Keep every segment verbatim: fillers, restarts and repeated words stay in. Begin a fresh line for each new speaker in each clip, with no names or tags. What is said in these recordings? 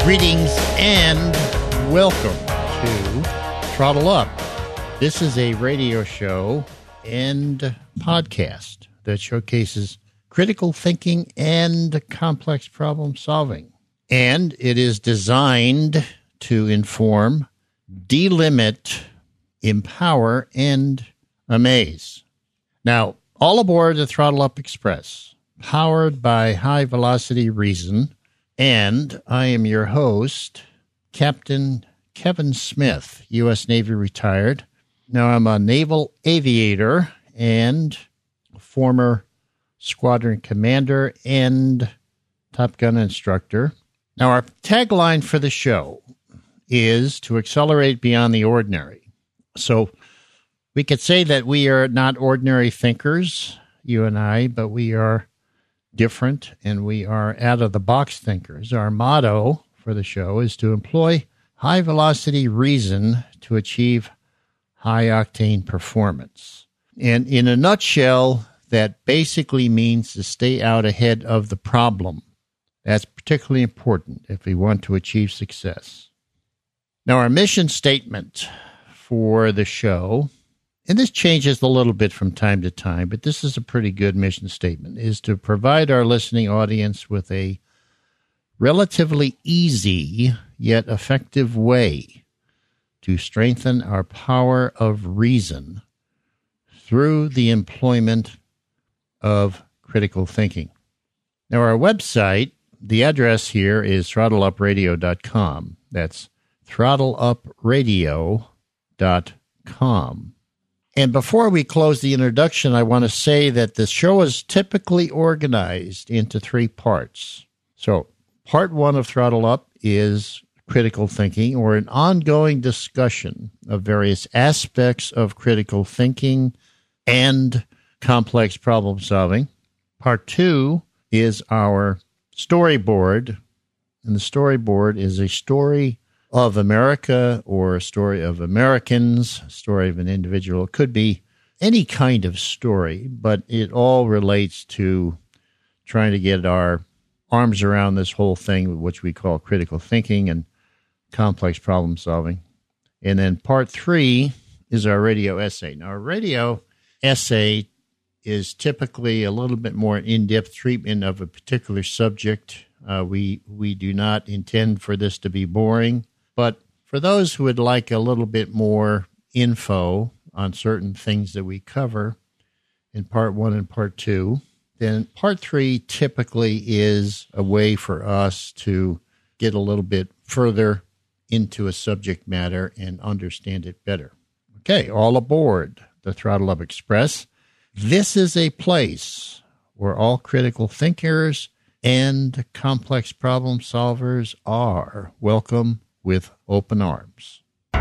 Greetings and welcome to Throttle Up. This is a radio show and podcast that showcases critical thinking and complex problem solving. And it is designed to inform, delimit, empower, and amaze. Now, all aboard the Throttle Up Express, powered by High Velocity Reason. And I am your host, Captain Kevin Smith, U S Navy retired. Now, I'm a naval aviator and former squadron commander and Top Gun instructor. Now, our tagline for the show is to accelerate beyond the ordinary. So we could say that we are not ordinary thinkers, you and I, but we are different, and we are out-of-the-box thinkers. Our motto for the show is to employ high-velocity reason to achieve high-octane performance. And in a nutshell, that basically means to stay out ahead of the problem. That's particularly important if we want to achieve success. Now, our mission statement for the show, and this changes a little bit from time to time, but this is a pretty good mission statement, is to provide our listening audience with a relatively easy yet effective way to strengthen our power of reason through the employment of critical thinking. Now, our website, the address here is throttle up radio dot com. That's throttle up radio dot com. And before we close the introduction, I want to say that the show is typically organized into three parts. So, part one of Throttle Up is critical thinking, or an ongoing discussion of various aspects of critical thinking and complex problem solving. Part two is our storyboard, and the storyboard is a story of America or a story of Americans, a story of an individual. It could be any kind of story, but it all relates to trying to get our arms around this whole thing, which we call critical thinking and complex problem solving. And then part three is our radio essay. Now, our radio essay is typically a little bit more in-depth treatment of a particular subject. Uh, we we do not intend for this to be boring. But for those who would like a little bit more info on certain things that we cover in part one and part two, then part three typically is a way for us to get a little bit further into a subject matter and understand it better. Okay, all aboard the Throttle Up Express. This is a place where all critical thinkers and complex problem solvers are welcome with open arms.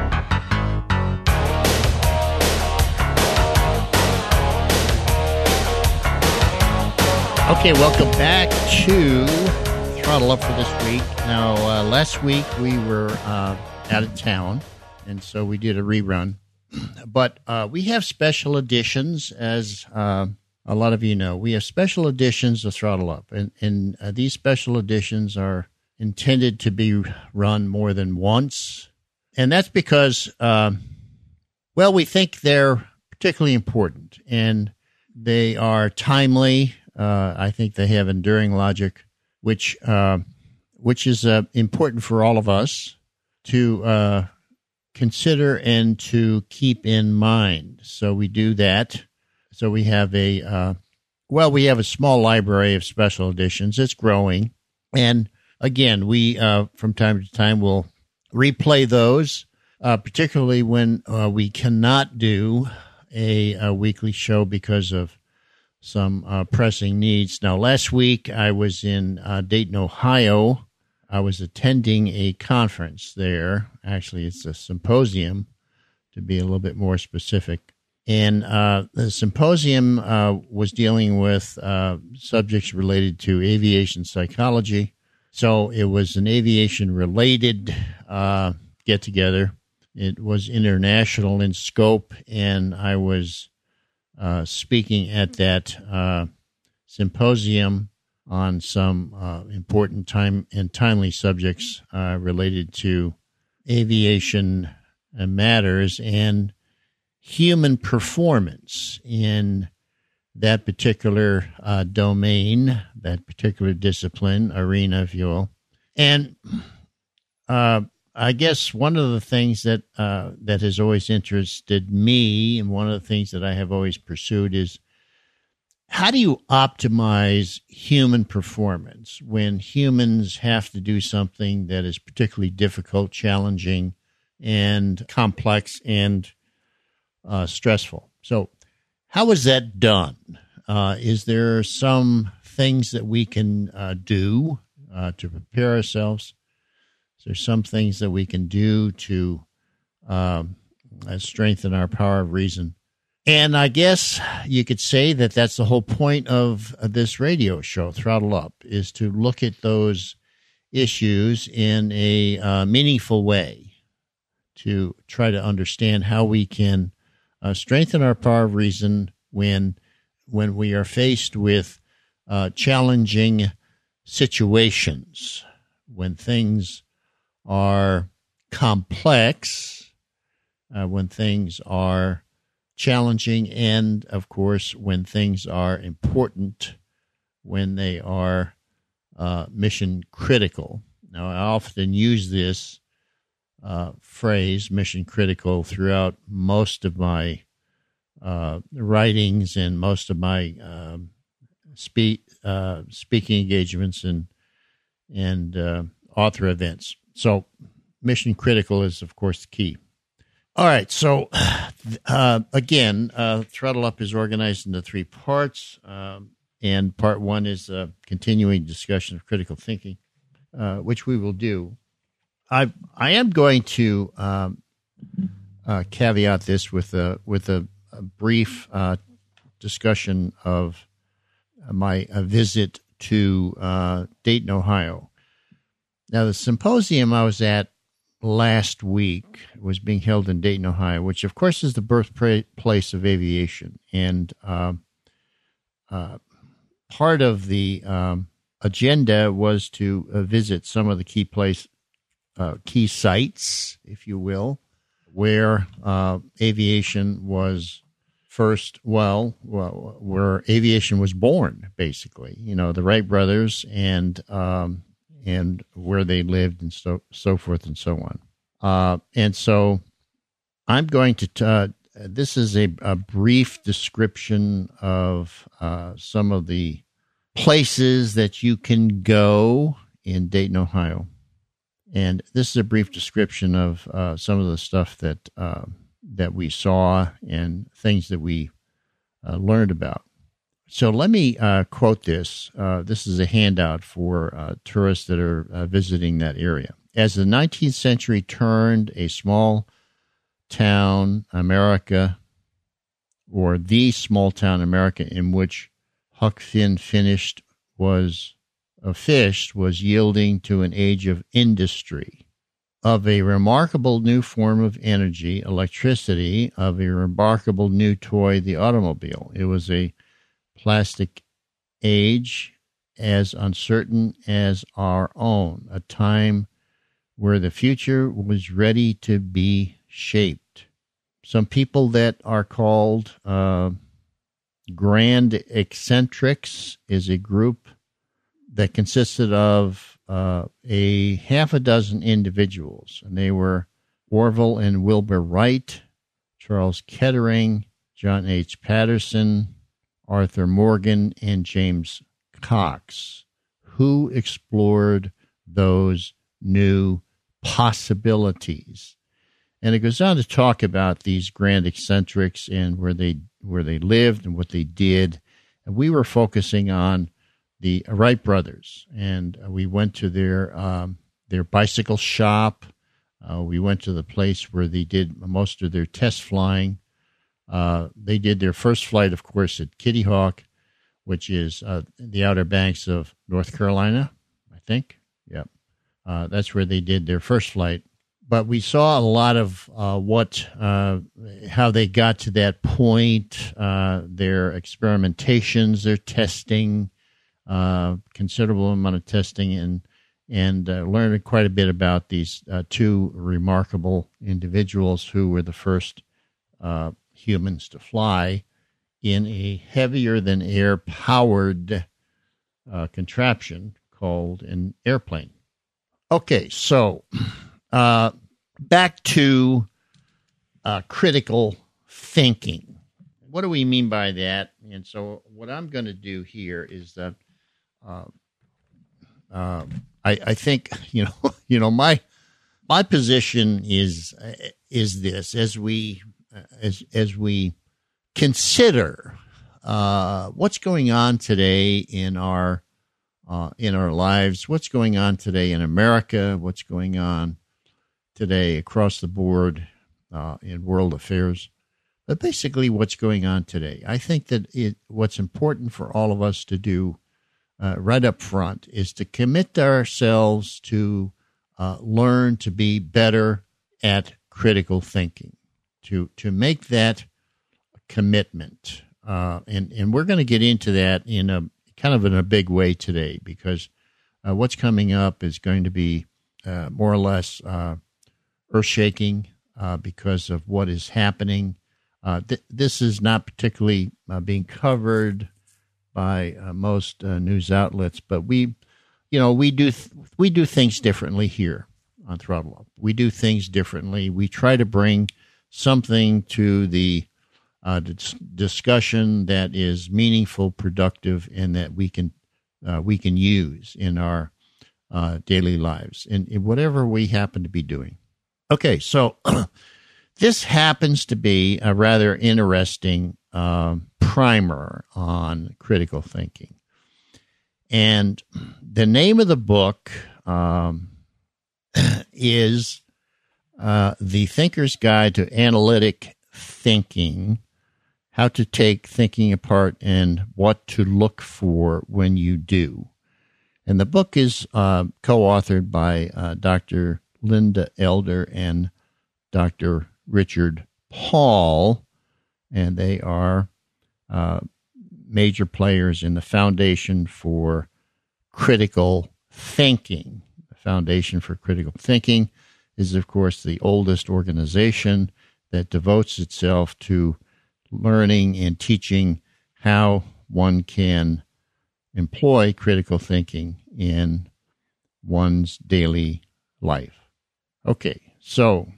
Okay, welcome back to Throttle Up for this week. Now, uh, last week we were uh, out of town, and so we did a rerun. But uh, we have special editions, as uh, a lot of you know. We have special editions of Throttle Up, and, and uh, these special editions are intended to be run more than once. And that's because, um, well, we think they're particularly important, and they are timely. Uh, I think they have enduring logic, which uh, which is uh, important for all of us to uh, consider and to keep in mind. So we do that. So we have a, uh, well, we have a small library of special editions. It's growing. And again, we, uh, from time to time, will replay those, uh, particularly when uh, we cannot do a, a weekly show because of some uh, pressing needs. Now, last week I was in uh, Dayton, Ohio. I was attending a conference there. Actually, it's a symposium, to be a little bit more specific. And uh, the symposium uh, was dealing with uh, subjects related to aviation psychology. So it was an aviation-related uh, get-together. It was international in scope, and I was uh, speaking at that uh, symposium on some uh, important time and timely subjects uh, related to aviation matters and human performance in that particular uh, domain, that particular discipline, arena, if you will. And uh, I guess one of the things that uh, that has always interested me, and one of the things that I have always pursued, is how do you optimize human performance when humans have to do something that is particularly difficult, challenging, and complex and uh, stressful? So how is that done? Uh, is there some things that we can uh, do uh, to prepare ourselves? Is there some things that we can do to um, uh, strengthen our power of reason? And I guess you could say that that's the whole point of this radio show, Throttle Up, is to look at those issues in a uh, meaningful way, to try to understand how we can uh, strengthen our power of reason when when we are faced with uh, challenging situations, when things are complex, uh, when things are challenging, and, of course, when things are important, when they are uh, mission critical. Now, I often use this uh, phrase, mission critical, throughout most of my uh, writings and most of my um, speak, uh, speaking engagements and, and uh, author events. So mission critical is, of course, the key. All right, so uh, again, uh, Throttle Up is organized into three parts, um, and part one is a continuing discussion of critical thinking, uh, which we will do. I I am going to um, uh, caveat this with a with a, a brief uh, discussion of my uh, visit to uh, Dayton, Ohio. Now, the symposium I was at last week was being held in Dayton, Ohio, which, of course, is the birthplace of aviation. And uh, uh, part of the um, agenda was to uh, visit some of the key place, uh, key sites, if you will, where uh, aviation was first, well, well, where aviation was born, basically. You know, the Wright brothers and um, and where they lived and so so forth and so on. Uh, and so I'm going to, t- uh, this is a, a brief description of uh, some of the places that you can go in Dayton, Ohio. And this is a brief description of uh, some of the stuff that, uh, that we saw and things that we uh, learned about. So let me uh, quote this. Uh, this is a handout for uh, tourists that are uh, visiting that area. As the nineteenth century turned, a small town America, or the small town America in which Huck Finn finished was uh, fished, was yielding to an age of industry, of a remarkable new form of energy, electricity, of a remarkable new toy, the automobile. It was a plastic age as uncertain as our own, a time where the future was ready to be shaped. Some people that are called uh, grand eccentrics is a group that consisted of uh, a half a dozen individuals, and they were Orville and Wilbur Wright, Charles Kettering, John H. Patterson, Arthur Morgan, and James Cox, who explored those new possibilities. And it goes on to talk about these grand eccentrics and where they where they lived and what they did. And we were focusing on the Wright brothers, and we went to their um, their bicycle shop. Uh, we went to the place where they did most of their test flying. Uh, they did their first flight, of course, at Kitty Hawk, which is uh, the Outer Banks of North Carolina, I think. Yep. Uh, that's where they did their first flight. But we saw a lot of uh, what, uh, how they got to that point, uh, their experimentations, their testing, uh, considerable amount of testing and and uh, learned quite a bit about these uh, two remarkable individuals who were the first uh, humans to fly in a heavier-than-air powered uh, contraption called an airplane. Okay, so uh, back to uh, critical thinking. What do we mean by that? And so what I'm going to do here is that uh, uh, I, I think, you know, you know, my my position is is this: as we as as we consider uh, what's going on today in our uh, in our lives, what's going on today in America, what's going on today across the board uh, in world affairs, but basically what's going on today. I think that it what's important for all of us to do Uh, right up front is to commit ourselves to uh, learn to be better at critical thinking, to to make that commitment. Uh, and, and we're going to get into that in a kind of in a big way today, because uh, what's coming up is going to be uh, more or less uh, earth-shaking uh, because of what is happening. Uh, th- this is not particularly uh, being covered by uh, most uh, news outlets, but we, you know, we do th- we do things differently here on Throttle Up. We do things differently. We try to bring something to the uh, dis- discussion that is meaningful, productive, and that we can uh, we can use in our uh, daily lives in, in whatever we happen to be doing. Okay, so this happens to be a rather interesting Uh, primer on critical thinking. And the name of the book um, is uh, The Thinker's Guide to Analytic Thinking, How to Take Thinking Apart and What to Look For When You Do. And the book is uh, co-authored by uh, Doctor Linda Elder and Doctor Richard Paul, and they are uh, major players in the Foundation for Critical Thinking. The Foundation for Critical Thinking is, of course, the oldest organization that devotes itself to learning and teaching how one can employ critical thinking in one's daily life. Okay, so...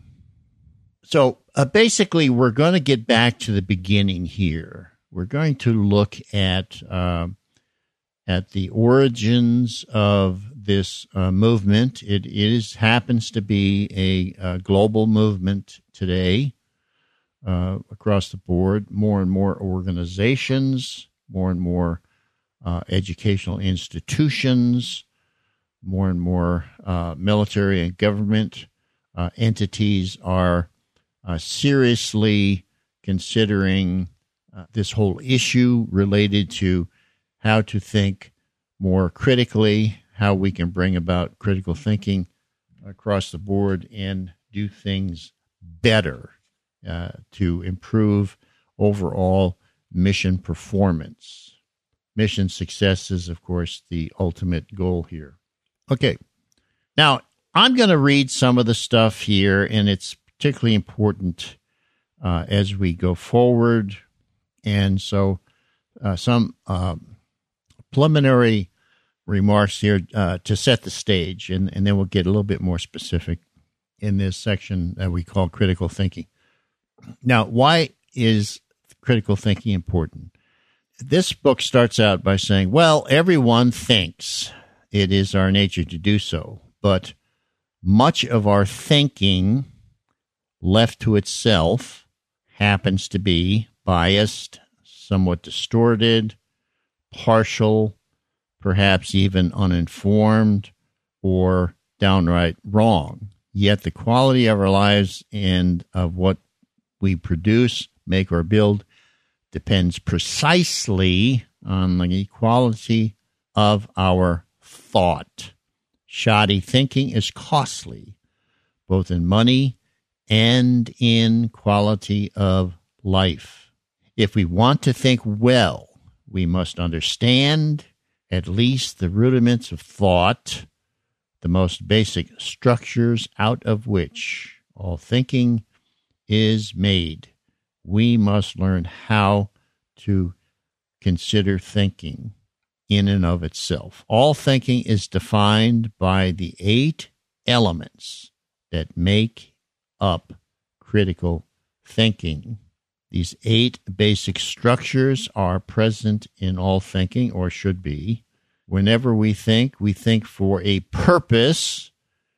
So uh, basically, we're going to get back to the beginning here. We're going to look at uh, at the origins of this uh, movement. It is happens to be a, a global movement today uh, across the board. More and more organizations, more and more uh, educational institutions, more and more uh, military and government uh, entities are Uh, seriously considering uh, this whole issue related to how to think more critically, how we can bring about critical thinking across the board and do things better uh, to improve overall mission performance. Mission success is, of course, the ultimate goal here. Okay, now I'm going to read some of the stuff here, and it's particularly important uh, as we go forward. And so uh, some uh, preliminary remarks here uh, to set the stage, and, and then we'll get a little bit more specific in this section that we call critical thinking. Now, why is critical thinking important? This book starts out by saying, well, everyone thinks. It is our nature to do so, but much of our thinking left to itself happens to be biased, somewhat distorted, partial, perhaps even uninformed, or downright wrong. Yet the quality of our lives and of what we produce, make, or build depends precisely on the quality of our thought. Shoddy thinking is costly, both in money and in quality of life. If we want to think well, we must understand at least the rudiments of thought, the most basic structures out of which all thinking is made. We must learn how to consider thinking in and of itself. All thinking is defined by the eight elements that make up critical thinking. These eight basic structures are present in all thinking, or should be. Whenever we think, we think for a purpose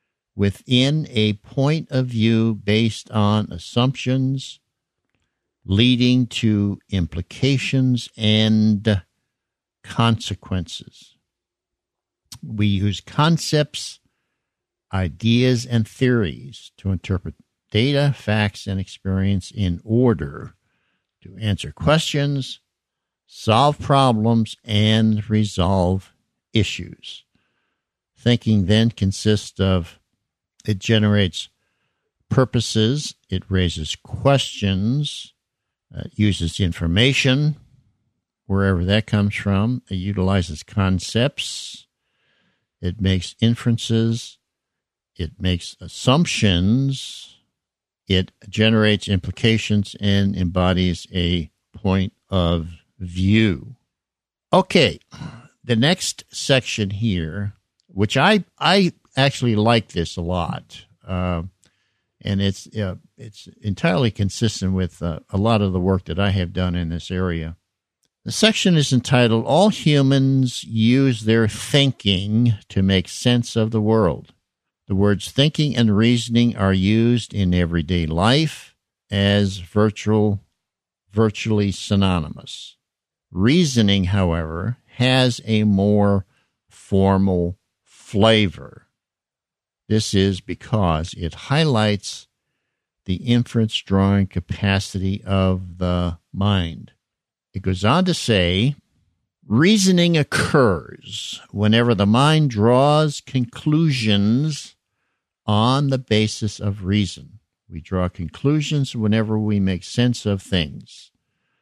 within a point of view based on assumptions leading to implications and consequences. We use concepts, ideas, and theories to interpret data, facts, and experience in order to answer questions, solve problems, and resolve issues. Thinking then consists of, it generates purposes, it raises questions, uh, uses information, wherever that comes from, it utilizes concepts, it makes inferences, it makes assumptions, it generates implications, and embodies a point of view. Okay, the next section here, which I I actually like this a lot, uh, and it's uh, it's entirely consistent with uh, a lot of the work that I have done in this area. The section is entitled, All Humans Use Their Thinking to Make Sense of the World. The words thinking and reasoning are used in everyday life as virtual, virtually synonymous. Reasoning, however, has a more formal flavor. This is because it highlights the inference-drawing capacity of the mind. It goes on to say, reasoning occurs whenever the mind draws conclusions on the basis of reason. We draw conclusions whenever we make sense of things.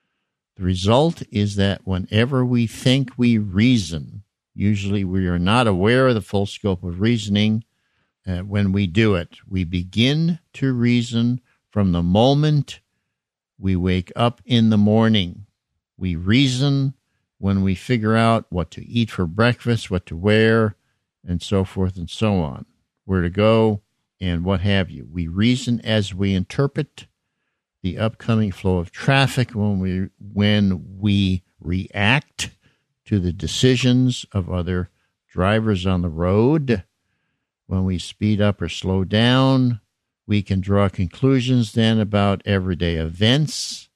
The result is that whenever we think we reason, usually we are not aware of the full scope of reasoning. Uh, when we do it, we begin to reason from the moment we wake up in the morning. We reason when we figure out what to eat for breakfast, what to wear, and so forth and so on, where to go, and what have you. We reason as we interpret the upcoming flow of traffic, when we when we react to the decisions of other drivers on the road, when we speed up or slow down. We can draw conclusions then about everyday events,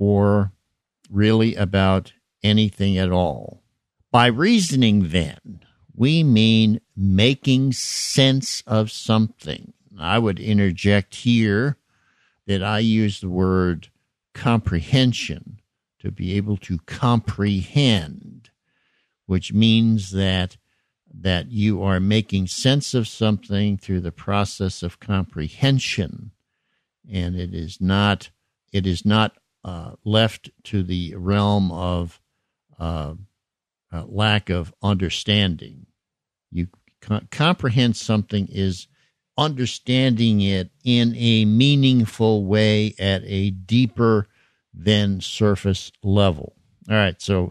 or really about anything at all. By reasoning, then, we mean making sense of something. I would interject here that I use the word comprehension, to be able to comprehend, which means that that you are making sense of something through the process of comprehension, and it is not it is not uh, left to the realm of uh, uh, lack of understanding. You co- comprehend something is understanding it in a meaningful way at a deeper than surface level. All right, so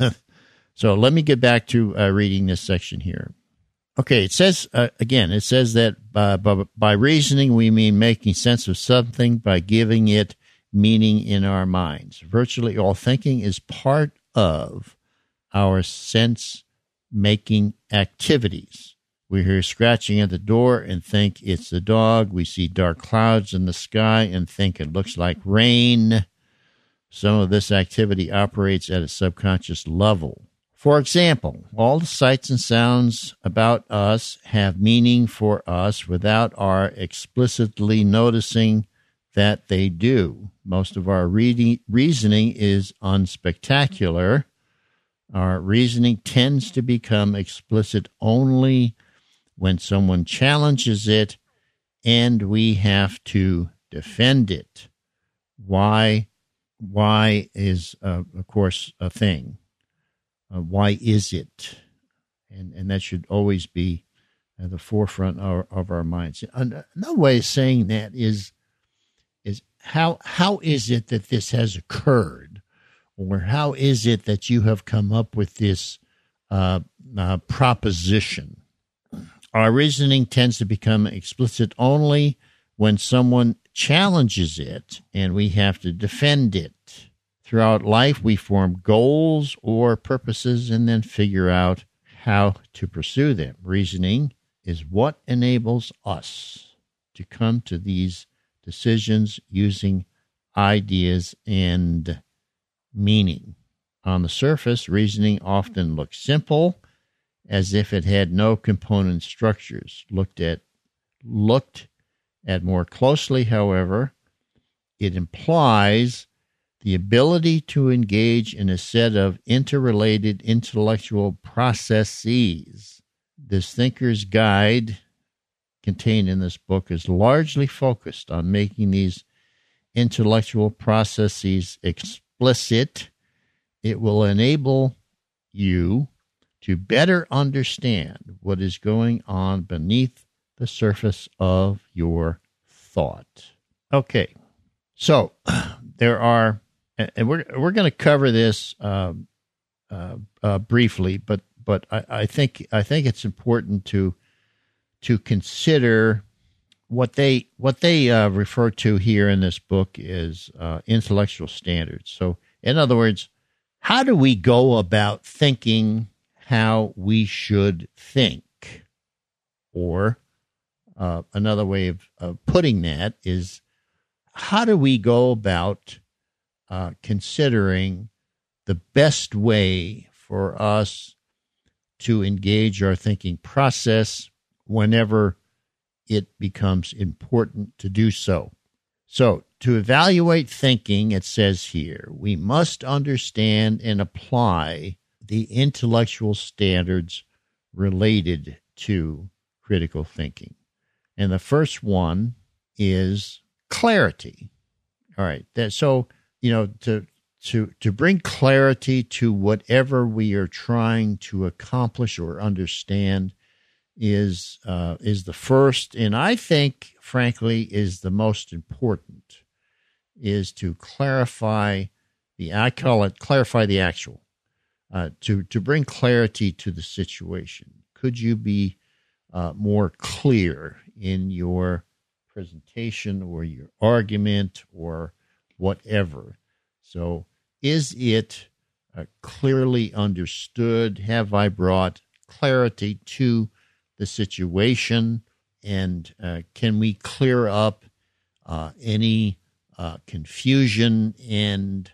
so let me get back to uh, reading this section here. Okay, it says, uh, again, it says that uh, by, by reasoning we mean making sense of something by giving it meaning in our minds. Virtually all thinking is part of our sense-making activities. We hear scratching at the door and think it's the dog. We see dark clouds in the sky and think it looks like rain. Some of this activity operates at a subconscious level. For example, all the sights and sounds about us have meaning for us without our explicitly noticing that they do. Most of our reading, reasoning is unspectacular. Our reasoning tends to become explicit only when someone challenges it and we have to defend it. Why? Why is, uh, of course, a thing. Uh, why is it? And, and that should always be at the forefront of, of our minds. Another way of saying that is, is how how is it that this has occurred? Or how is it that you have come up with this uh, uh, proposition? Our reasoning tends to become explicit only when someone challenges it and we have to defend it. Throughout life, we form goals or purposes and then figure out how to pursue them. Reasoning is what enables us to come to these decisions using ideas and meaning. On the surface, reasoning often looks simple, as if it had no component structures. Looked at, looked at more closely, however, it implies the ability to engage in a set of interrelated intellectual processes. This thinker's guide contained in this book is largely focused on making these intellectual processes explicit. It will enable you to better understand what is going on beneath the surface of your thought. Okay, so there are, and we're we're going to cover this uh, uh, uh, briefly, but but I, I think I think it's important to to consider what they what they uh, refer to here in this book is uh, intellectual standards. So, in other words, how do we go about thinking how we should think? Or uh, another way of, of putting that is, how do we go about uh, considering the best way for us to engage our thinking process whenever it becomes important to do so? So, to evaluate thinking, it says here, we must understand and apply the intellectual standards related to critical thinking. And the first one is clarity. All right. That, so, you know, to to to bring clarity to whatever we are trying to accomplish or understand is uh, is the first, and I think, frankly, is the most important, is to clarify the, I call it clarify the actual. Uh, to, to bring clarity to the situation. Could you be uh, more clear in your presentation or your argument or whatever? So is it uh, clearly understood? Have I brought clarity to the situation? And uh, can we clear up uh, any uh, confusion and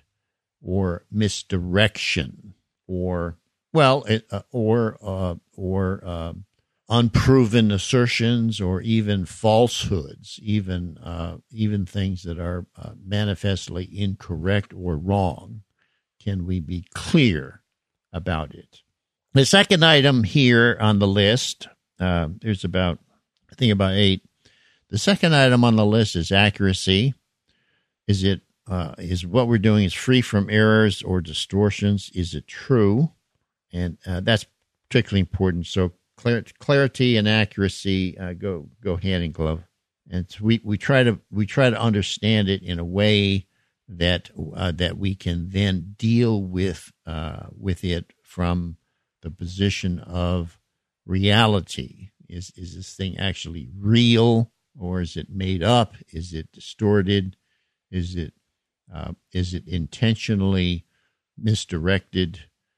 or misdirection? Or well, it, uh, or uh, or uh, unproven assertions, or even falsehoods, even uh, even things that are uh, manifestly incorrect or wrong. Can we be clear about it? The second item here on the list, uh, there's about I think about eight. The second item on the list is accuracy. Is it Uh, is what we're doing is free from errors or distortions? Is it true? And uh, that's particularly important. So clar- clarity and accuracy uh, go go hand in glove. And so we, we try to we try to understand it in a way that uh, that we can then deal with uh, with it from the position of reality. Is is this thing actually real, or is it made up? Is it distorted? Is it Uh, is it intentionally misdirected,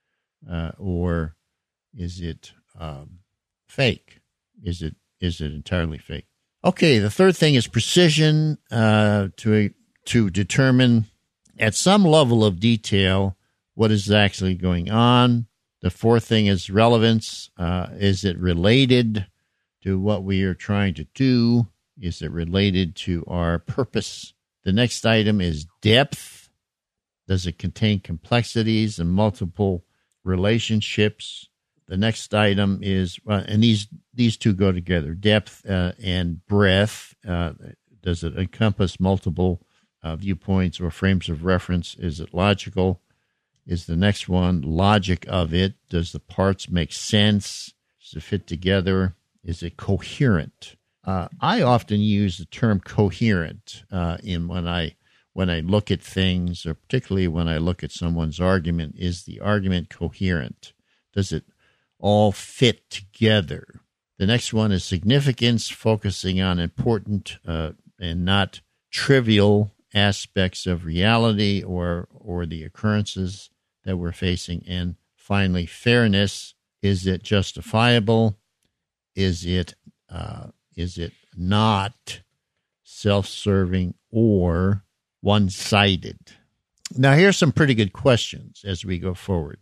uh, or is it um, fake? Is it is it entirely fake? Okay, the third thing is precision, uh, to to determine at some level of detail what is actually going on. The fourth thing is relevance. Uh, is it related to what we are trying to do? Is it related to our purpose? The next item is depth. Does it contain complexities and multiple relationships? The next item is, uh, and these these two go together, depth uh, and breadth. Uh, does it encompass multiple uh, viewpoints or frames of reference? Is it logical? is the next one. Logic of it. Does the parts make sense? Does it fit together? Is it coherent? Uh, I often use the term coherent uh, in when I when I look at things, or particularly when I look at someone's argument. Is the argument coherent? Does it all fit together? The next one is significance, focusing on important uh, and not trivial aspects of reality or or the occurrences that we're facing. And finally, fairness. Is it justifiable? Is it uh, is it not self-serving or one-sided? Now, here's some pretty good questions as we go forward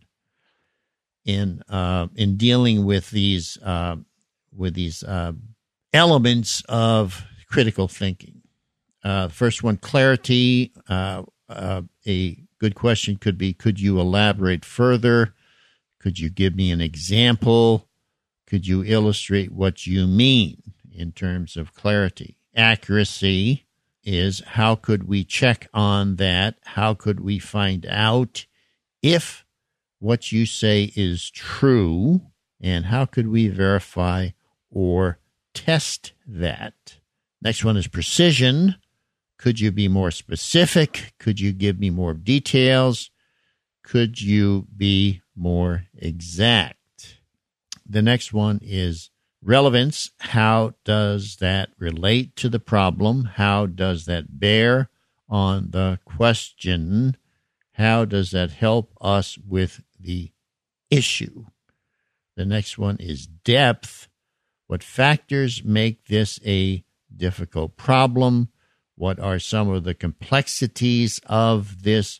in uh, in dealing with these uh, with these uh, elements of critical thinking. Uh, first one, clarity. Uh, uh, a good question could be: could you elaborate further? Could you give me an example? Could you illustrate what you mean in terms of clarity? Accuracy is: how could we check on that? How could we find out if what you say is true? And how could we verify or test that? Next one is precision. Could you be more specific? Could you give me more details? Could you be more exact? The next one is relevance. How does that relate to the problem? How does that bear on the question? How does that help us with the issue? The next one is depth. What factors make this a difficult problem? What are some of the complexities of this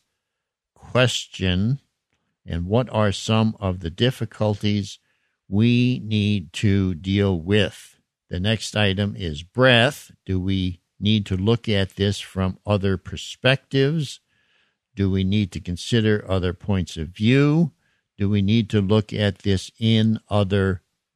question? And what are some of the difficulties we need to deal with? The next item is breadth. Do we need to look at this from other perspectives? Do we need to consider other points of view? Do we need to look at this in other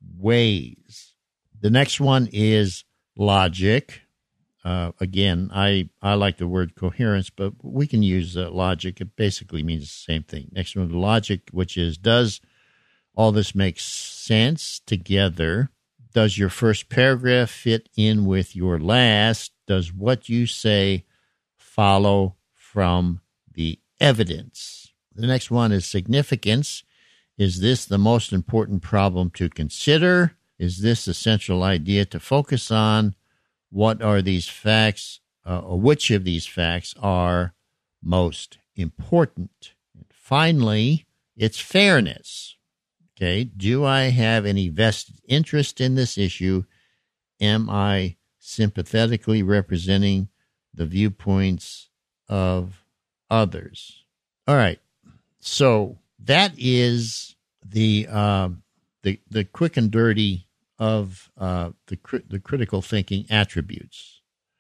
ways? The next one is logic. Uh, again, I, I like the word coherence, but we can use uh, logic. It basically means the same thing. Next one, logic, which is, does all this make sense together? Does your first paragraph fit in with your last? Does what you say follow from the evidence? The next one is significance. Is this the most important problem to consider? Is this the central idea to focus on? What are these facts, uh, or which of these facts are most important? And finally, it's fairness. Okay, do I have any vested interest in this issue? Am I sympathetically representing the viewpoints of others? All right, so that is the uh, the the quick and dirty of uh, the the critical thinking attributes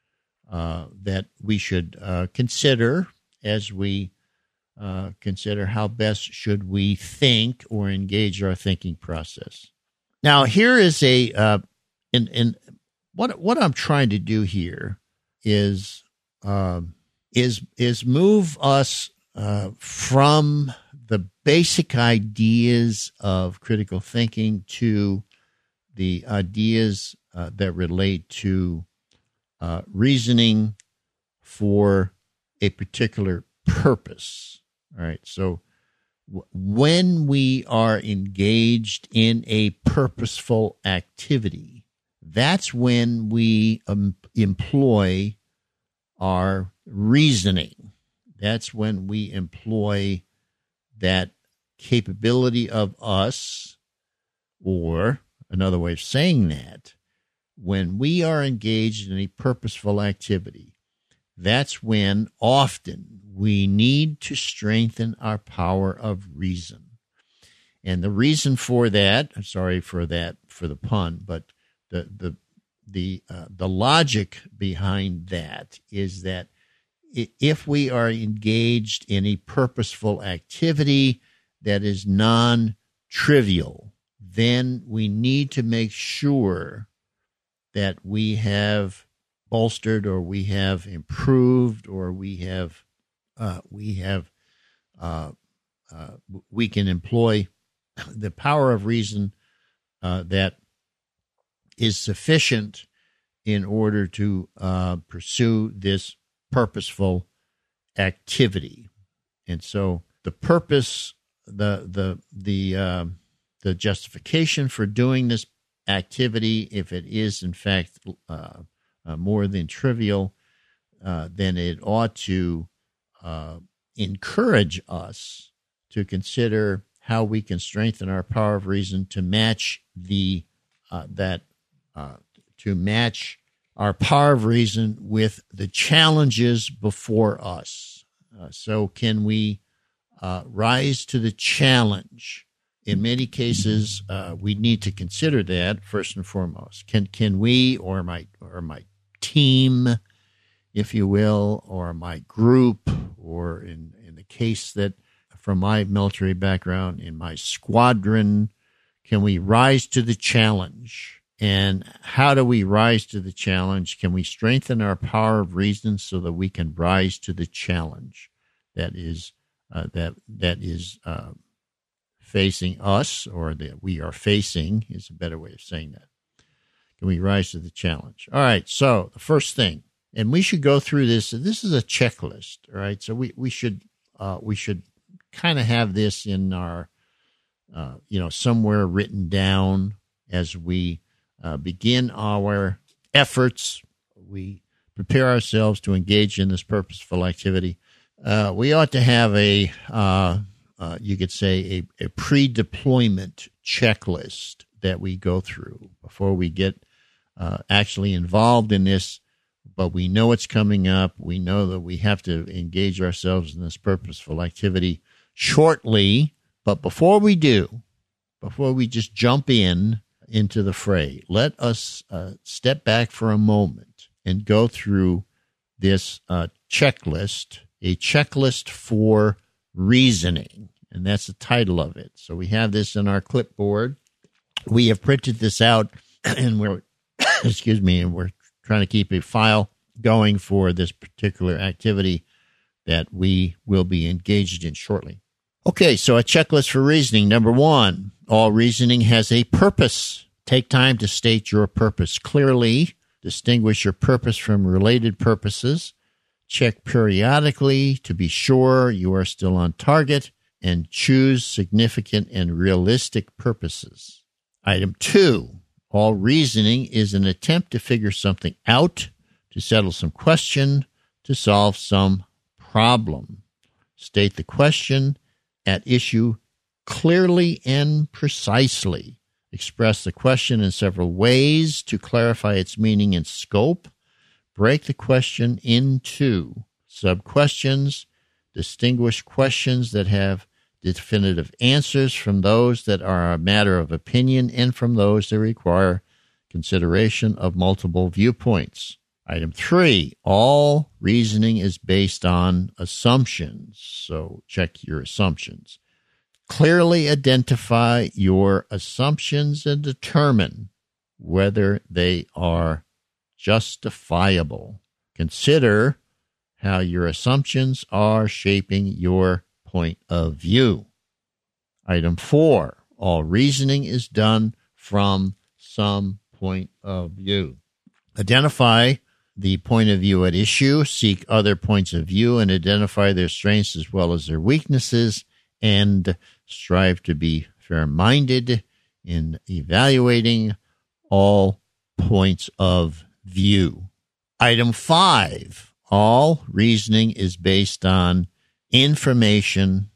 uh, that we should uh, consider as we uh, consider how best should we think or engage our thinking process. Now, here is a uh, in in what what I'm trying to do here is uh, is is move us uh, from the basic ideas of critical thinking to the ideas uh, that relate to uh, reasoning for a particular purpose. All right. So w- when we are engaged in a purposeful activity, that's when we um, employ our reasoning. That's when we employ that capability of us, or another way of saying that, when we are engaged in a purposeful activity, that's when often we need to strengthen our power of reason. And the reason for that, I'm sorry for that, for the pun, but the the the uh, the logic behind that is that if we are engaged in a purposeful activity that is non-trivial, then we need to make sure that we have bolstered, or we have improved, or we have uh, we have uh, uh, we can employ the power of reason uh, that is sufficient in order to uh, pursue this purposeful activity. And so the purpose, the the the uh, the justification for doing this activity, if it is in fact uh, uh, more than trivial, uh, then it ought to uh, encourage us to consider how we can strengthen our power of reason to match the uh, that uh, to match our power of reason with the challenges before us. Uh, so, can we uh, rise to the challenge? In many cases, uh, we need to consider that first and foremost. Can can we, or my or my team, if you will, or my group, or in in the case that from my military background, in my squadron, can we rise to the challenge? And how do we rise to the challenge? Can we strengthen our power of reason so that we can rise to the challenge that is uh, that that is uh, facing us, or that we are facing is a better way of saying that. Can we rise to the challenge? All right. So the first thing, and we should go through this. This is a checklist. All right. So we we should uh, we should kind of have this in our uh, you know somewhere written down as we Uh, begin our efforts, we prepare ourselves to engage in this purposeful activity. Uh, we ought to have a, uh, uh, you could say, a, a pre-deployment checklist that we go through before we get uh, actually involved in this, but we know it's coming up. We know that we have to engage ourselves in this purposeful activity shortly, but before we do, before we just jump in, into the fray, let us uh, step back for a moment and go through this uh, checklist, a checklist for reasoning, and that's the title of it. So we have this in our clipboard. We have printed this out, and we're, excuse me, and we're trying to keep a file going for this particular activity that we will be engaged in shortly. Okay, so a checklist for reasoning. Number one, all reasoning has a purpose. Take time to state your purpose clearly. Distinguish your purpose from related purposes. Check periodically to be sure you are still on target, and choose significant and realistic purposes. Item two, all reasoning is an attempt to figure something out, to settle some question, to solve some problem. State the question at issue clearly and precisely. Express the question in several ways to clarify its meaning and scope. Break the question into sub-questions. Distinguish questions that have definitive answers from those that are a matter of opinion and from those that require consideration of multiple viewpoints. Item three, all reasoning is based on assumptions, so check your assumptions. Clearly identify your assumptions and determine whether they are justifiable. Consider how your assumptions are shaping your point of view. Item four, all reasoning is done from some point of view. Identify the point of view at issue, seek other points of view, and identify their strengths as well as their weaknesses, and strive to be fair-minded in evaluating all points of view. Item five, all reasoning is based on information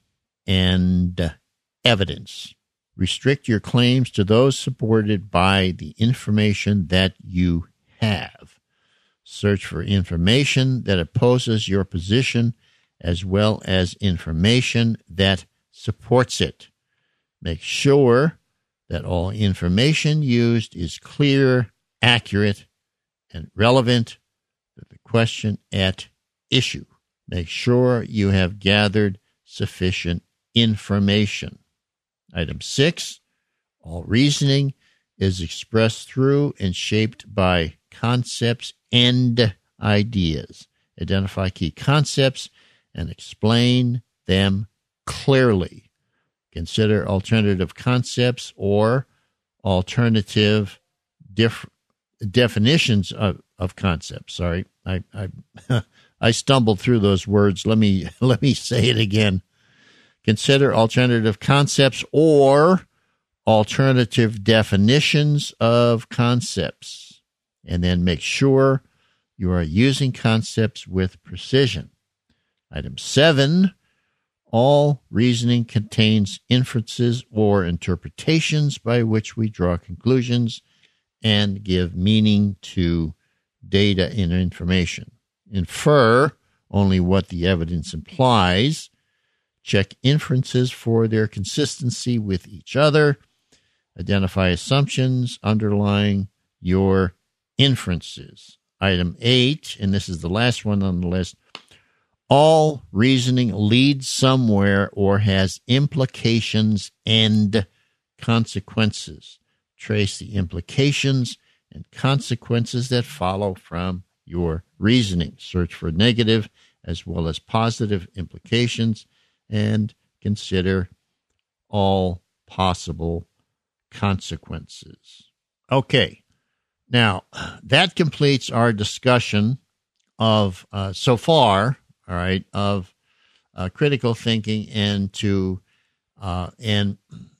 and evidence. Restrict your claims to those supported by the information that you have. Search for information that opposes your position as well as information that supports it. Make sure that all information used is clear, accurate, and relevant to the question at issue. Make sure you have gathered sufficient information. Item six, all reasoning is expressed through and shaped by concepts and ideas. Identify key concepts and explain them clearly. Consider alternative concepts or alternative dif- definitions of, of concepts. Sorry, I, I I stumbled through those words. Let me let me say it again. Consider alternative concepts or alternative definitions of concepts, and then make sure you are using concepts with precision. Item seven, all reasoning contains inferences or interpretations by which we draw conclusions and give meaning to data and information. Infer only what the evidence implies. Check inferences for their consistency with each other. Identify assumptions underlying your inferences. Item eight, and this is the last one on the list, all reasoning leads somewhere or has implications and consequences. Trace the implications and consequences that follow from your reasoning. Search for negative as well as positive implications and consider all possible consequences. Okay, now that completes our discussion of uh, so far, all right, of uh, critical thinking and to uh, and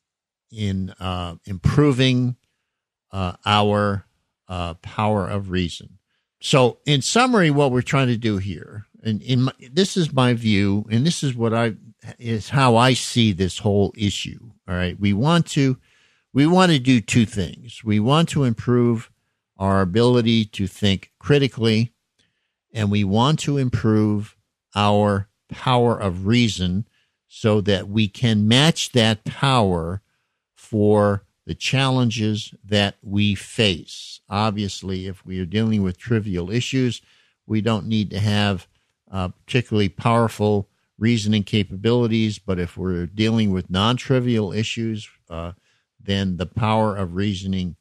in uh, improving uh, our uh, power of reason. So, in summary, what we're trying to do here, and in my, this is my view, and this is what I is how I see this whole issue. All right, we want to we want to do two things. We want to improve our ability to think critically, and we want to improve our power of reason so that we can match that power for the challenges that we face. Obviously, if we are dealing with trivial issues, we don't need to have uh, particularly powerful reasoning capabilities. But if we're dealing with non-trivial issues, uh, then the power of reasoning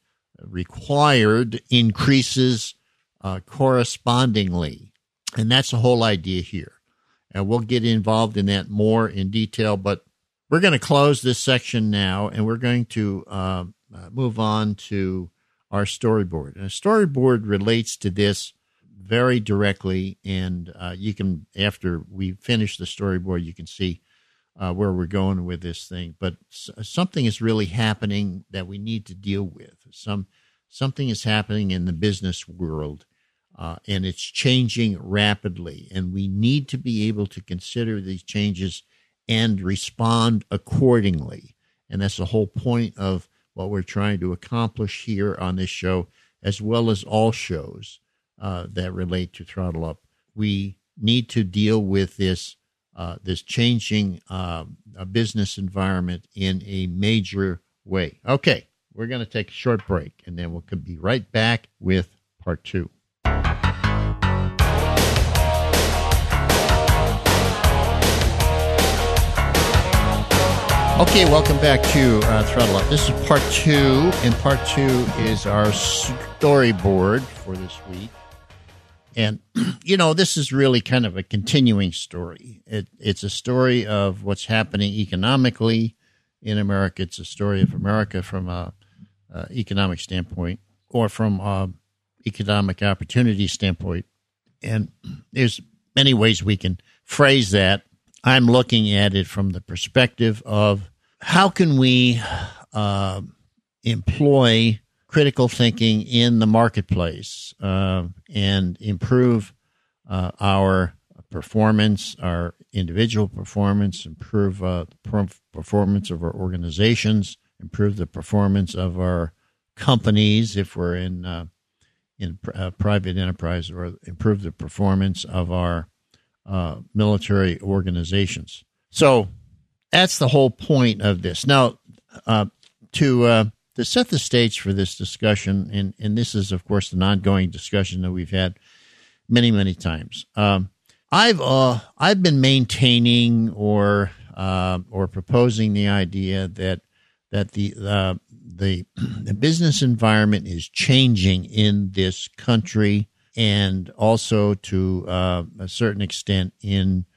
required increases uh, correspondingly. And that's the whole idea here. And we'll get involved in that more in detail, but we're going to close this section now, and we're going to uh, move on to our storyboard. And a storyboard relates to this very directly, and uh, you can, after we finish the storyboard, you can see uh, where we're going with this thing. But something is really happening that we need to deal with. Some something is happening in the business world, uh, and it's changing rapidly, and we need to be able to consider these changes and respond accordingly. And that's the whole point of what we're trying to accomplish here on this show, as well as all shows uh, that relate to Throttle Up. We need to deal with this uh, this changing uh, business environment in a major way. Okay, we're going to take a short break, and then we'll be right back with part two. Okay, welcome back to uh, Throttle Up. This is part two, and part two is our storyboard for this week. And, you know, this is really kind of a continuing story. It, it's a story of what's happening economically in America. It's a story of America from a, a economic standpoint, or from a economic opportunity standpoint. And there's many ways we can phrase that. I'm looking at it from the perspective of how can we uh, employ critical thinking in the marketplace uh, and improve uh, our performance, our individual performance, improve uh, the performance of our organizations, improve the performance of our companies if we're in uh, in uh, private enterprise, or improve the performance of our Uh, military organizations. So that's the whole point of this. Now, uh, to uh, to set the stage for this discussion, and, and this is, of course, an ongoing discussion that we've had many, many times. Um, I've uh, I've been maintaining or uh, or proposing the idea that that the uh, the the business environment is changing in this country, and also to uh, a certain extent in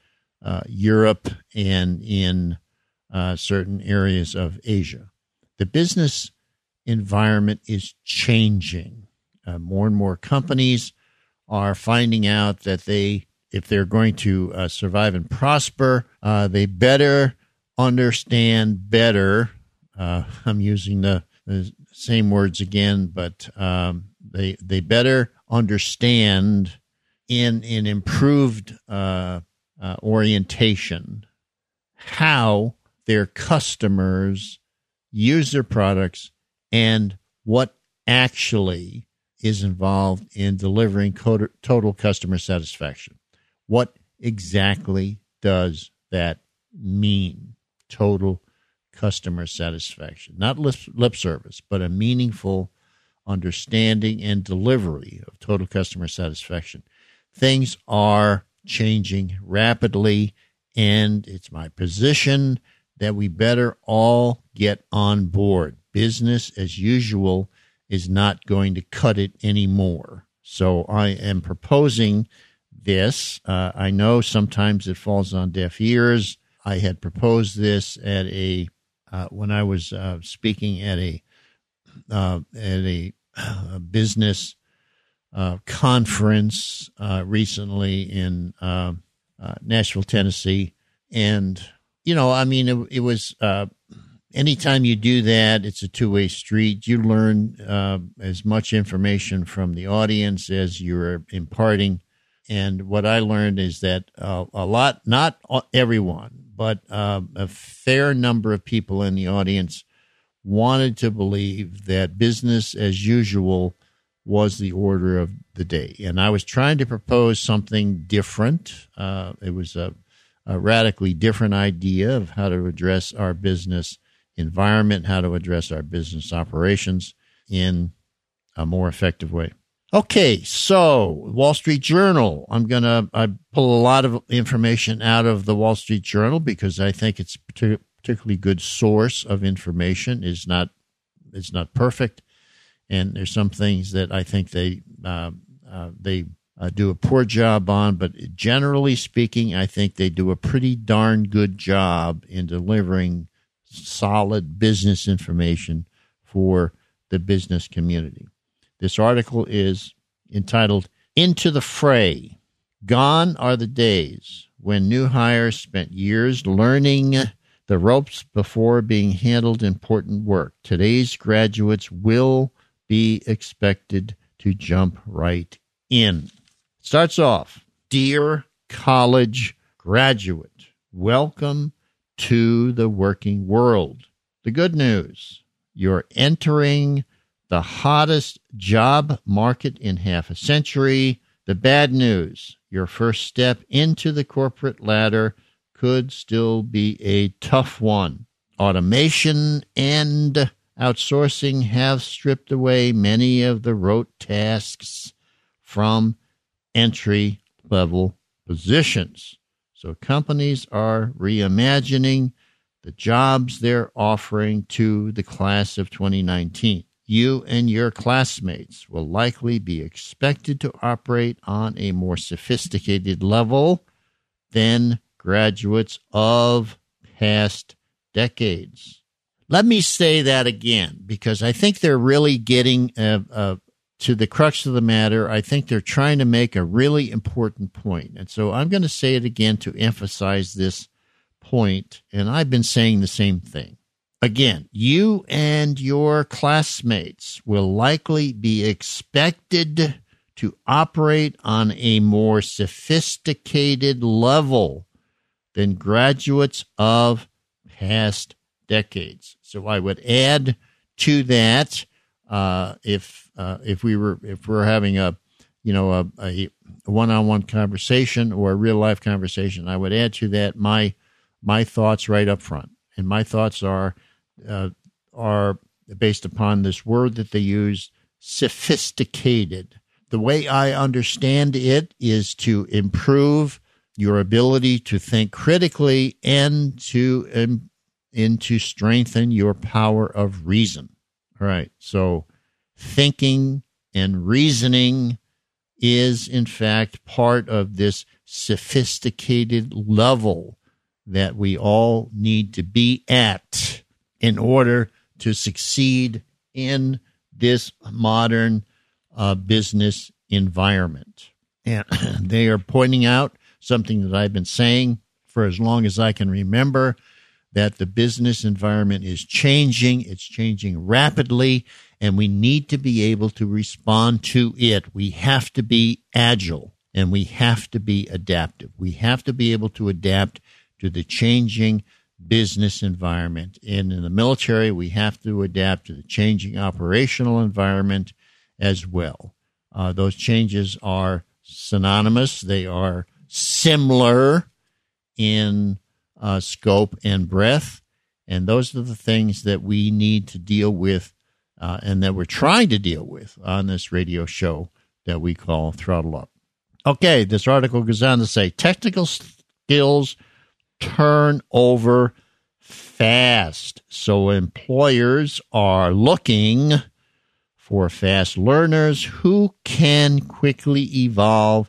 uh, Europe and in uh, certain areas of Asia. The business environment is changing. Uh, more and more companies are finding out that they, if they're going to uh, survive and prosper, uh, they better understand better. Uh, I'm using the, the same words again, but um, they they better understand in an improved uh, uh, orientation how their customers use their products and what actually is involved in delivering total customer satisfaction. What exactly does that mean? Total customer satisfaction. Not lip, lip service, but a meaningful understanding and delivery of total customer satisfaction. Things are changing rapidly, and it's my position that we better all get on board. Business as usual is not going to cut it anymore. So I am proposing this. Uh, I know sometimes it falls on deaf ears. I had proposed this at a uh, when I was uh, speaking at a uh, at a, a business uh, conference uh, recently in uh, uh, Nashville, Tennessee, and you know, I mean, it, it was. Uh, Anytime you do that, it's a two-way street. You learn uh, as much information from the audience as you're imparting. And what I learned is that uh, a lot, not everyone, but uh, a fair number of people in the audience wanted to believe that business as usual was the order of the day. And I was trying to propose something different. Uh, it was a, a radically different idea of how to address our business environment, how to address our business operations in a more effective way. Okay, so Wall Street Journal. I'm going to I pull a lot of information out of the Wall Street Journal because I think it's a particularly good source of information. It's not, it's not perfect, and there's some things that I think they uh, uh, they uh, do a poor job on, but generally speaking, I think they do a pretty darn good job in delivering solid business information for the business community. This article is entitled, Into the Fray. Gone are the days when new hires spent years learning the ropes before being handled important work. Today's graduates will be expected to jump right in. Starts off, Dear college graduate, welcome to the working world. The good news, you're entering the hottest job market in half a century. The bad news, your first step into the corporate ladder could still be a tough one. Automation and outsourcing have stripped away many of the rote tasks from entry-level positions. So companies are reimagining the jobs they're offering to the class of twenty nineteen. You and your classmates will likely be expected to operate on a more sophisticated level than graduates of past decades. Let me say that again, because I think they're really getting uh, uh, to the crux of the matter. I think they're trying to make a really important point. And so I'm going to say it again to emphasize this point. And I've been saying the same thing. Again, you and your classmates will likely be expected to operate on a more sophisticated level than graduates of past decades. So I would add to that, uh, if uh, if we were if we're having a you know a, a one-on-one conversation or a real life conversation, I would add to that my my thoughts right up front. And my thoughts are uh, are based upon this word that they use, sophisticated. The way I understand it is to improve your ability to think critically and to um, and to strengthen your power of reason. All right. So thinking and reasoning is, in fact, part of this sophisticated level that we all need to be at in order to succeed in this modern uh, business environment. And they are pointing out something that I've been saying for as long as I can remember, that the business environment is changing. It's changing rapidly, and we need to be able to respond to it. We have to be agile, and we have to be adaptive. We have to be able to adapt to the changing business environment. And in the military, we have to adapt to the changing operational environment as well. Uh, those changes are synonymous. They are similar in uh, scope and breadth. And those are the things that we need to deal with uh, and that we're trying to deal with on this radio show that we call Throttle Up. Okay, this article goes on to say, technical skills turn over fast. So employers are looking for fast learners who can quickly evolve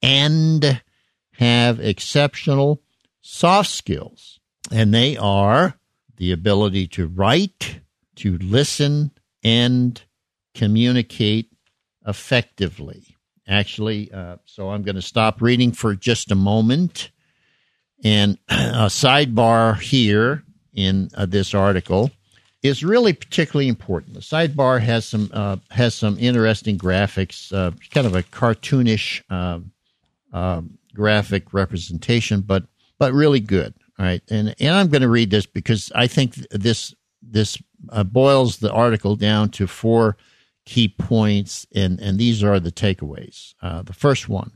and have exceptional soft skills. And they are the ability to write, to listen, and communicate effectively. Actually, uh, so I'm going to stop reading for just a moment. And a sidebar here in uh, this article is really particularly important. The sidebar has some uh, has some interesting graphics, uh, kind of a cartoonish uh, uh, graphic representation, but but really good. All right, and and I'm going to read this because I think this this uh, boils the article down to four key points, and and these are the takeaways. Uh, the first one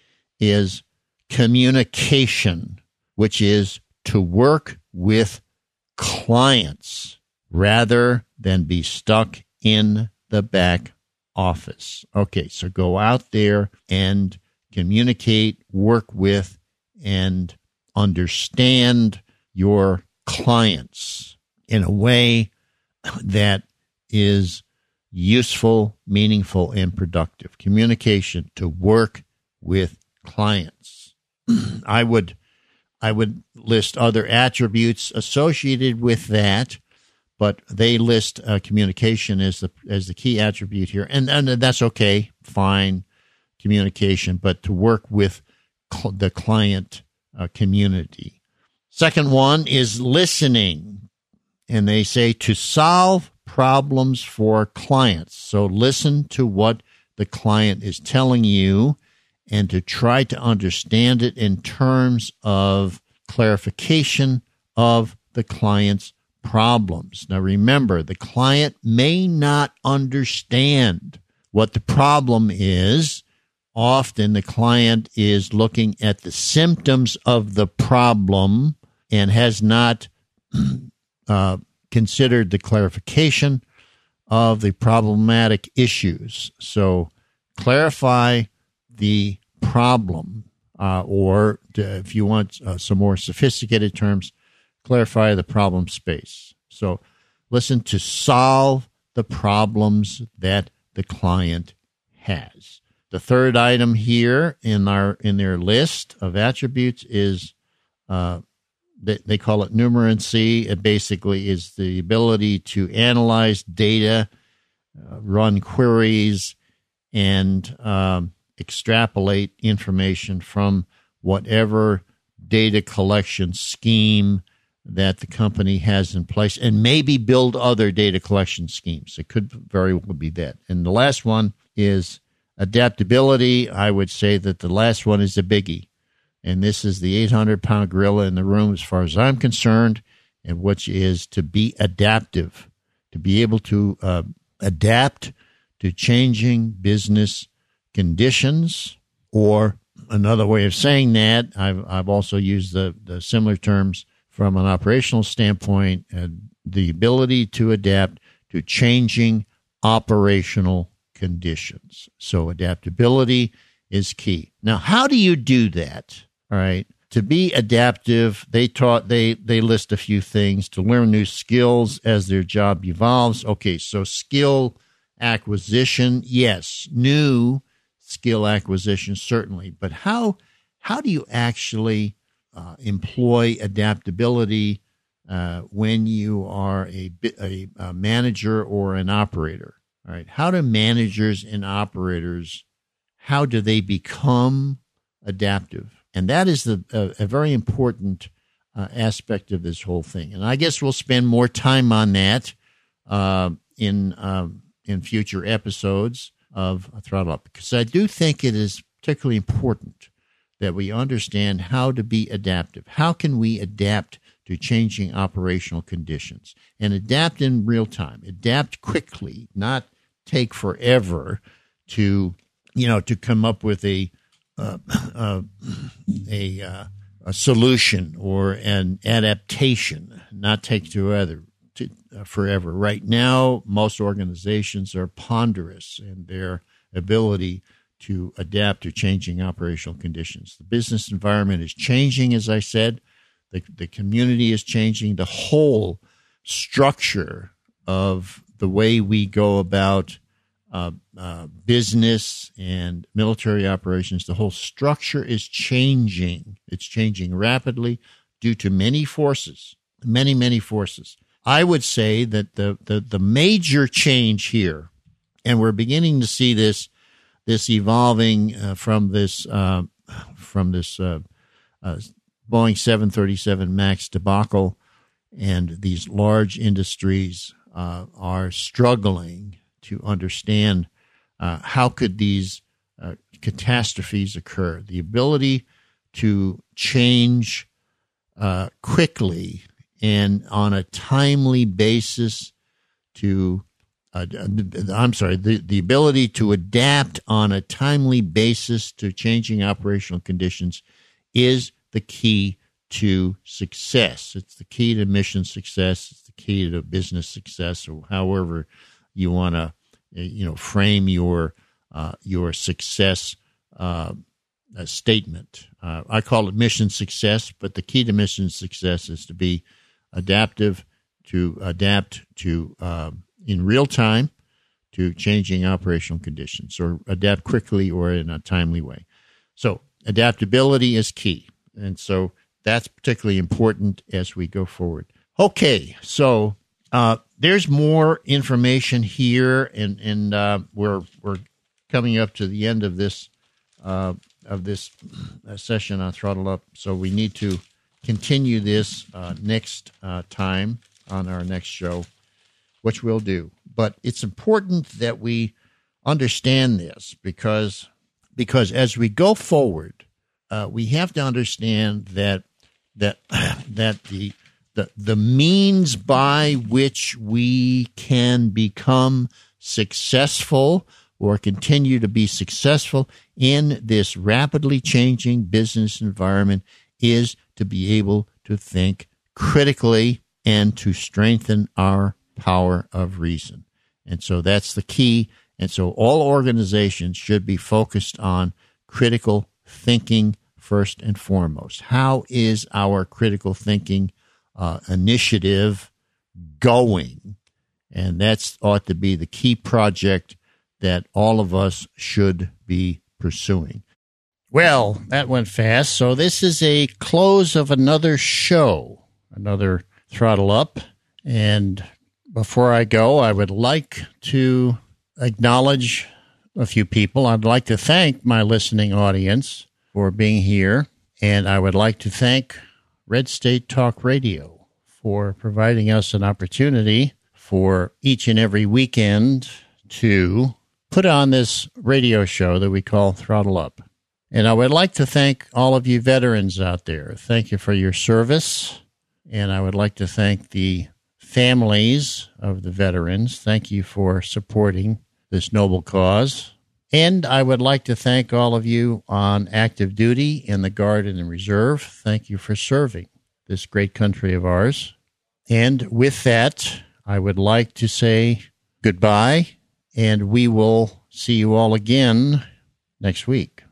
is communication, which is to work with clients rather than be stuck in the back office. Okay, so go out there and communicate, work with, and understand your clients in a way that is useful, meaningful, and productive. Communication to work with clients. I would I would list other attributes associated with that, but they list uh, communication as the as the key attribute here, and and that's okay, fine, communication, but to work with cl- the client uh, community. Second one is listening, and they say to solve problems for clients. So listen to what the client is telling you and to try to understand it in terms of clarification of the client's problems. Now, remember, the client may not understand what the problem is. Often the client is looking at the symptoms of the problem and has not uh, considered the clarification of the problematic issues. So clarify the problem, uh, or to, if you want uh, some more sophisticated terms, clarify the problem space. So listen to solve the problems that the client has. The third item here in our in their list of attributes is uh, they, they call it numeracy. It basically is the ability to analyze data, uh, run queries, and um, extrapolate information from whatever data collection scheme that the company has in place, and maybe build other data collection schemes. It could very well be that. And the last one is adaptability. I would say that the last one is a biggie. And this is the eight hundred pound gorilla in the room as far as I'm concerned, and which is to be adaptive, to be able to uh, adapt to changing business conditions. Or another way of saying that, I've, I've also used the, the similar terms from an operational standpoint, uh, the ability to adapt to changing operational conditions. So adaptability is key. Now, how do you do that? All right. To be adaptive, they taught they they list a few things. To learn new skills as their job evolves. Okay, so skill acquisition, yes. New skill acquisition, certainly. But how how do you actually uh, employ adaptability uh, when you are a, a, a manager or an operator? All right. How do managers and operators, how do they become adaptive? And that is the, a, a very important uh, aspect of this whole thing. And I guess we'll spend more time on that uh, in uh, in future episodes of Throttle Up, because I do think it is particularly important that we understand how to be adaptive. How can we adapt to changing operational conditions and adapt in real time, adapt quickly, not take forever to, you know, to come up with a uh, uh, a uh, a solution or an adaptation, not take to other to, uh, forever. Right now, most organizations are ponderous in their ability to adapt to changing operational conditions. The business environment is changing, as I said. The, the community is changing. The whole structure of the way we go about uh, uh, business and military operations, the whole structure is changing. It's changing rapidly due to many forces, many, many forces. I would say that the, the, the major change here, and we're beginning to see this this evolving uh, from this uh, from this uh, uh, Boeing seven thirty-seven MAX debacle, and these large industries uh, are struggling to understand uh, how could these uh, catastrophes occur. The ability to change uh, quickly and on a timely basis to Uh, I'm sorry, the, the ability to adapt on a timely basis to changing operational conditions is the key to success. It's the key to mission success. It's the key to business success, or however you want to, you know, frame your uh, your success uh, statement. Uh, I call it mission success, but the key to mission success is to be adaptive, to adapt to uh, in real time to changing operational conditions, or adapt quickly or in a timely way. So adaptability is key. And so that's particularly important as we go forward. Okay, so uh, there's more information here, and, and uh, we're we're coming up to the end of this uh, of this session on Throttle Up. So we need to continue this uh, next uh, time on our next show, which we'll do. But it's important that we understand this because, because as we go forward, uh, we have to understand that that that the, the the means by which we can become successful or continue to be successful in this rapidly changing business environment is to be able to think critically and to strengthen our power of reason. And so that's the key. And so all organizations should be focused on critical thinking first and foremost. How is our critical thinking uh, initiative going? And that ought to be the key project that all of us should be pursuing. Well, that went fast. So this is a close of another show, another Throttle Up. And before I go, I would like to acknowledge a few people. I'd like to thank my listening audience for being here, and I would like to thank Red State Talk Radio for providing us an opportunity for each and every weekend to put on this radio show that we call Throttle Up. And I would like to thank all of you veterans out there. Thank you for your service, and I would like to thank the families of the veterans. Thank you for supporting this noble cause. And I would like to thank all of you on active duty in the Guard and the Reserve. Thank you for serving this great country of ours. And with that, I would like to say goodbye, and we will see you all again next week.